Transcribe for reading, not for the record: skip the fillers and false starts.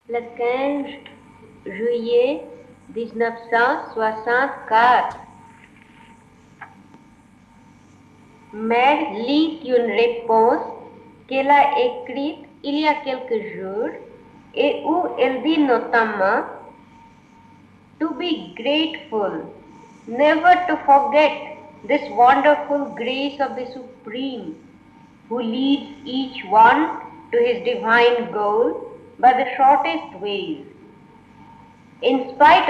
Le 15 juillet 1964, Mère lit une réponse qu'elle a écrite il y a quelques jours et où elle dit notamment to be grateful, never to forget this wonderful grace of the Supreme who leads each one to his divine goal by the shortest ways. In spite